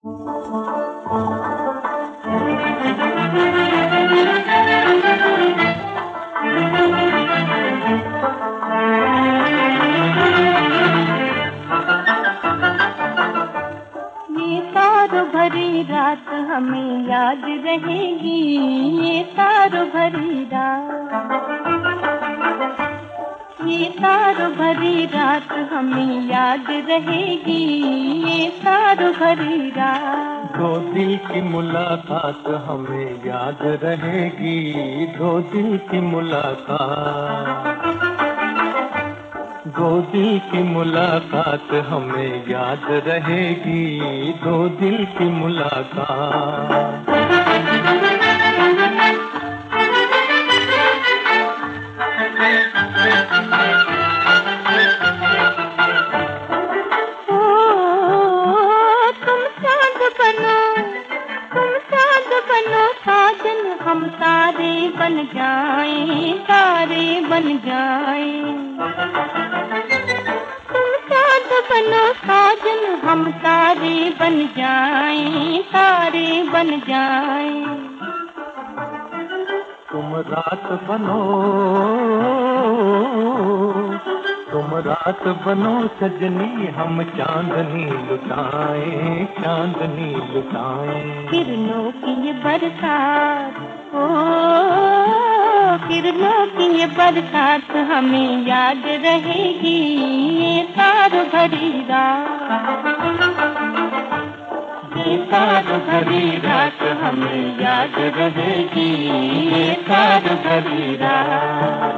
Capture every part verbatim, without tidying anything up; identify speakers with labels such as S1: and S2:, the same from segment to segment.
S1: तारों भरी रात हमें याद रहेगी, ये तारों भरी रात, ये तारों भरी रात हमें याद रहेगी, ये तारों भरी रात।
S2: दो दिल की मुलाकात हमें याद रहेगी, दो दिल की मुलाकात, दो दिल की मुलाकात हमें याद रहेगी, दो दिल की मुलाकात।
S1: हम तारे बन जाएं, तारे बन जाएं, तुम साथ बनो साजन, हम तारे बन जाएं, तारे बन जाएं।
S2: तुम रात बनो, तुम रात बनो सजनी, हम चांदनी लुटाएं, चांदनी लुटाएं।
S1: किरणों की ये बरसात, ओ किरणों की ये बरसात हमें याद रहेगी, ये तारों भरी रात, ये तारों भरी रात हमें याद रहेगी, ये तारों भरी रात।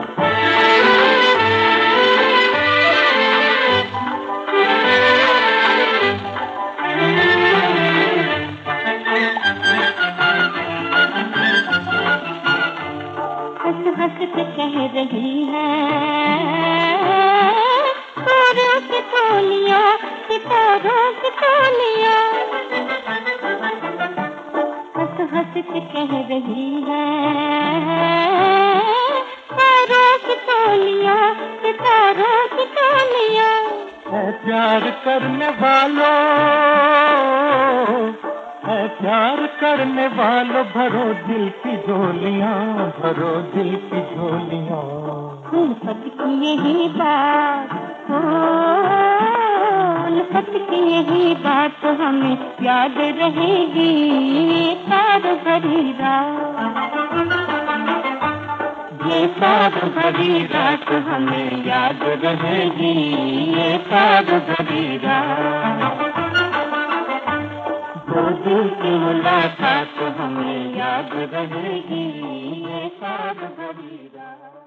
S1: हंस के कह रही है तारों की टोलियां, सितारों की टोलियां, हंस हंस के कह रही है तारों की टोलियां, सितारों की टोलियां।
S2: है प्यार करने वालों, है प्यार करने वालों, भरो दिल की झोलियां, भरो दिल की झोलियां।
S1: उल्फत की यही बात, ओ उल्फत की यही बात हमें याद रहेगी, ये तारों भरी रात, ये तारों भरी रात हमें याद रहेगी, ये तारों भरी रात। दो दिल की मुलाकात हमें याद रहेगी, ये तारों भरी रात।